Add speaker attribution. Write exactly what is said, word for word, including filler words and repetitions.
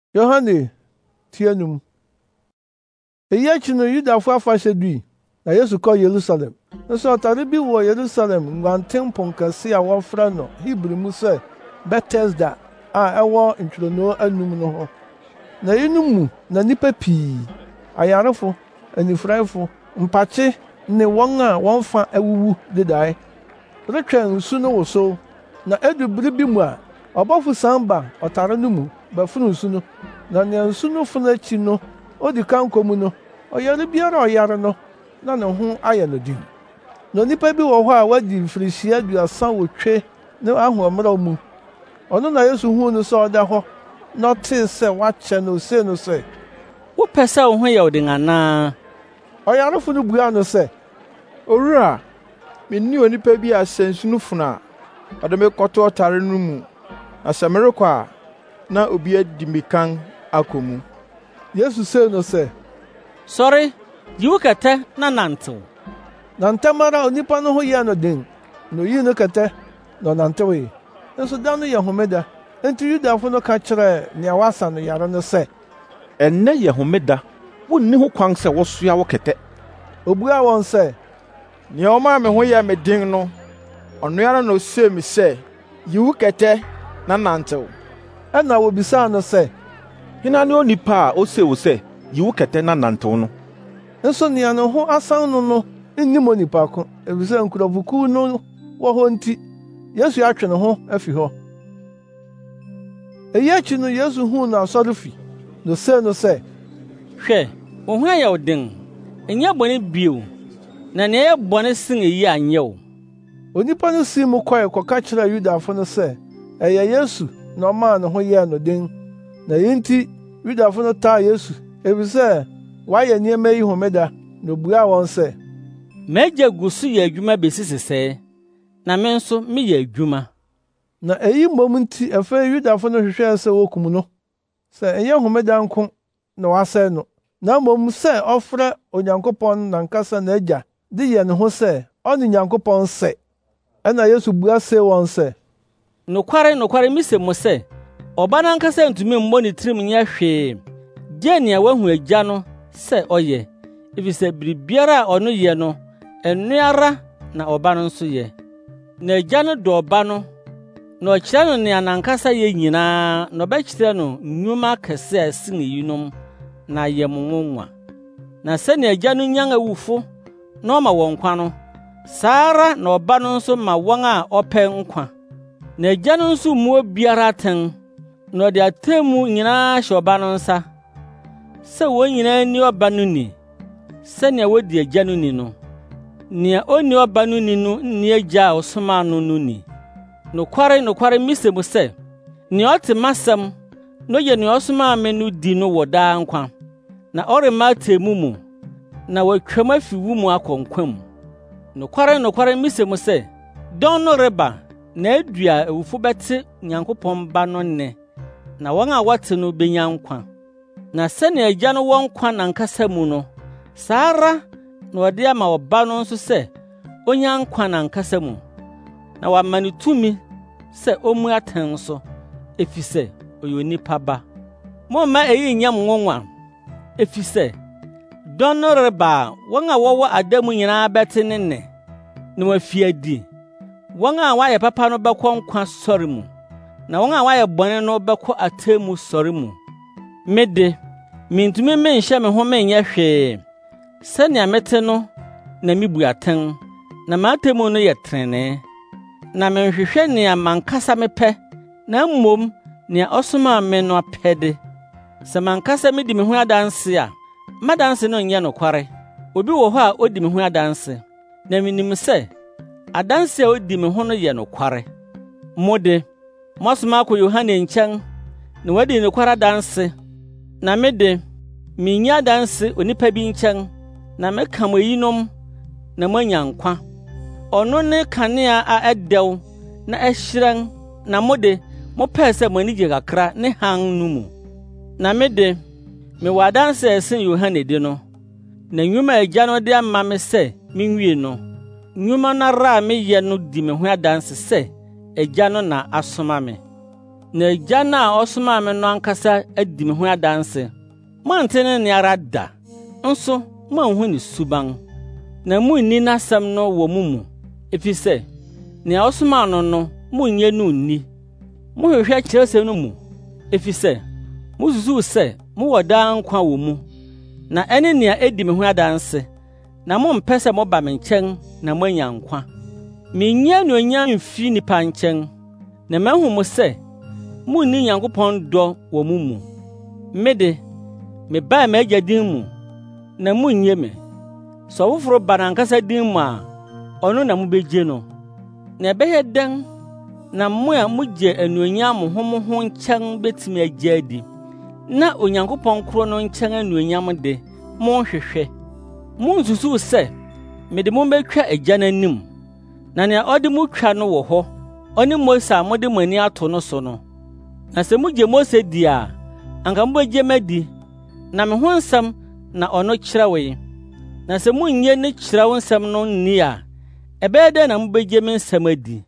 Speaker 1: Yohane tianum. Eyi akyi no Yudafo afahyɛ dui, na Yesu kɔɔ Yerusalem. Nso ɔtare bi wɔ Yerusalem nguantenpon kɛse a wɔfrɛ no Hebri mu sɛ Betesda a ɛwɔ ntwironoo anum no ho. Na eyinom mu na nnipa pii, ayarefo, anifuraefo, mpakye ne wɔn a wɔn fa awuwu dedae, retwɛn nsu no wosow. Na edu bere bi mu a, ɔbɔfo san ba ɔtare no mu bɛforo nsu no, na nea nsu no foro akyi no odi kan kɔ mu no, ɔyare biara a ɔyare no na ne ho ayɛ no den. Na onipa bi wɔ hɔ a wadi mfirihyia aduasa wotwe ne ahoɔmmerɛw mu. Ɔno na Yesu huu no sɛ ɔda hɔ, na ɔtee sɛ wakyɛ no osee no sɛ,
Speaker 2: “Wopɛ sɛ wo ho yɛ wo den anaa?”
Speaker 1: Ɔyarefo no buaa no sɛ,
Speaker 3: “Owura, minni onipa bi a sɛ nsu no funu a, ɔde me kɔto ɔtare no mu, na sɛ merekɔ a, na obi adi me kan akɔ mu.”
Speaker 1: Yesu see no sɛ,
Speaker 2: “Sɔre, yi wo kɛtɛ na nantew.”
Speaker 1: Na ntɛm ara onipa no ho yɛɛ no den, na oyii ne kɛtɛ, na ɔnantewee. Nso da no yɛ homeda, enti Yudafo no ka kyerɛɛ nea wasa no yare no sɛ,
Speaker 4: “Ɛnnɛ yɛ homeda, wonni ho kwan sɛ wosoa wo kɛtɛ.”
Speaker 1: Obuaa wɔn sɛ,
Speaker 3: “Nea ɔmaa me ho yɛɛ me den no, ɔno ara na osee me sɛ, yi wo kɛtɛ na nantew.”
Speaker 1: Ɛnna wobisaa no sɛ,
Speaker 4: “Hena ne onipa a osee wo sɛ, yi wo kɛtɛ na nantew no?”
Speaker 1: Nso nea ne ho asan no no nnim onipa ko, efisɛ nkurɔfokuw no wɔ hɔ nti, Yesu atwe ne ho afi hɔ. Eyi akyi no Yesu huu no asɔrefi, na osee no sɛ,
Speaker 2: “Hwɛ, wo ho ayɛ wo den. Ɛnyɛ bɔne bio, na nea ɛyɛ bɔne sen eyi anyɛ wo.”
Speaker 1: Onipa no sii mu kɔe kɔka kyerɛɛ Yudafo no sɛ ɛyɛ Yesu na ɔmaa ne ho yɛɛ no den. Na eyi nti Yudafo no taa Yesu, efisɛ wayɛ nneɛma yi homeda, na obuaa wɔn sɛ,
Speaker 2: “M'Agya gu so yɛ adwuma besi sesɛɛ, na me nso meyɛ adwuma.”
Speaker 1: Na eyi mmom nti afei Yudafo no hwehwɛɛ sɛ wokum no, sɛ ɛnyɛ homeda nko na wasɛe no, na mmom sɛ ɔfrɛ Onyankopɔn n'ankasa n'Agya de yɛ ne ho sɛ ɔne Nyankopɔn sɛ. Ɛnna Yesu bua see wɔn sɛ,
Speaker 2: “Nokware nokware mise mo sɛ, ɔba no ankasa ntumi mmɔ ne tirim nyɛ hwee gye nea wahu Agya no sɛ ɔyɛ, efisɛ biribiara a ɔno yɛ no, ɛno ara na ɔba no nso yɛ. Na Agya no dɔ ɔba no, na ɔkyerɛ no nea n'ankasa yɛ nyinaa, na ɔbɛkyerɛ no nnwuma akɛse a ɛsen eyinom, na ayɛ mo nwonwa. Na sɛnea Agya no nyan awufo na ɔma wɔn nkwa no, saa ara na ɔba no nso ma wɔn a ɔpɛ nkwa. Na Agya no nso mmu obiara atɛn, na ɔde atemmu nyinaa hyɛ ɔba no nsa, sɛ wɔn nyinaa nni ɔba no ni, sɛnea wodi Agya no ni no. Nea onni ɔba no ni no nni Agya a ɔsomaa no no ni. Nokware nokware mise mo sɛ, nea ɔte m'asɛm na ɔyɛ nea ɔsomaa me no di no wɔ daa nkwa, na ɔremma atemmu mu, na watwam afi wu mu akɔ nkwa mu. Nokware nokware mise mo sɛ, dɔn no reba, na adu a awufo bɛte Nyankopɔn Ba no nne, na wɔn a wɔte no benya nkwa. Na sɛnea Agya no wɔ nkwa n'ankasa mu no, saa ara na ɔde ama Ɔba no nso sɛ onya nkwa n'ankasa mu, na wama no tumi sɛ ommu atɛn so, efisɛ ɔyɛ onipa ba. Momma eyi nyɛ mo nwonwa, efisɛ dɔn no reba a wɔn a wɔwɔ ada mu nyinaa bɛte ne nne, na wɔafi adi. Wɔn a wɔayɛ papa no bɛkɔ nkwa sɔre mu, na wɔn a wɔayɛ bɔne no bɛkɔ atemmu sɔre mu. Me de, mintumi menhyɛ me ho menyɛ hwee. Sɛnea mete no na mibu atɛn, na m'atemmu no yɛ trenee. Na menhwehwɛ nea mankasa mepɛ, na mmom nea ɔsomaa me no apɛde. Sɛ mankasa midi me ho adanse a, m'adanse no nyɛ nokware. Obi wɔ hɔ a odi me ho adanse, na minim sɛ adanse a odi me ho no yɛ nokware. Mo de, moasoma akɔ Yohane nkyɛn, na wadi nokware adanse. Na me de, minnya adanse onipa bi nkyɛn, na meka mo eyinom na moanya nkwa. Ɔno ne kanea a ɛdɛw na ɛhyerɛn, na mo de, mopɛɛ sɛ mo ani gye kakra ne hann no mu. Na me de, mewɔ adanse a ɛsen Yohane de no, na nnwuma a Agya no de ama me sɛ minwie no, nnwuma no ara a meyɛ no di me ho adanse sɛ Agya no na asoma me. na Agya no a ɔsomaa me no ankasa adi me ho adanse. Moante ne ne ara da, nso moanhu ne suban, na munni n'asɛm no wɔ mo mu, efisɛ nea ɔsomaa no no munnye no nni. Mohwehwɛ Kyerɛwsɛm no mu, efisɛ mususuw sɛ mowɔ daa nkwa wɔ mu, na ɛne nea edi me ho adanse, na mompɛ sɛ moba me nkyɛn na moanya nkwa. Minnye anuonyam mfi nnipa nkyɛn, na mahu mo sɛ munni Nyankopɔn dɔ wɔ mo mu. Me de, mebaa m'Agya din mu, na munnye me. Sɛ ɔfoforo ba n'ankasa din mu a, ɔno na mubegye no. Na ɛbɛyɛ dɛn na mo a mugye anuonyam mo ho mo ho nkyɛn betumi agye adi, na Onyankopɔn koro no nkyɛn anuonyam de monhwehwɛ? Monsusuw sɛ mede mo betwa Agya n'anim, na nea ɔde mo twa no wɔ hɔ, ɔne Mose a mode mo ani ato no so no. Na sɛ mugye Mose di a, anka mubegye m'adi, na me ho nsɛm na ɔno kyerɛwee. Na sɛ munnye ne kyerɛw nsɛm no nni a, ɛbɛyɛ dɛn na mubegye me nsɛm adi?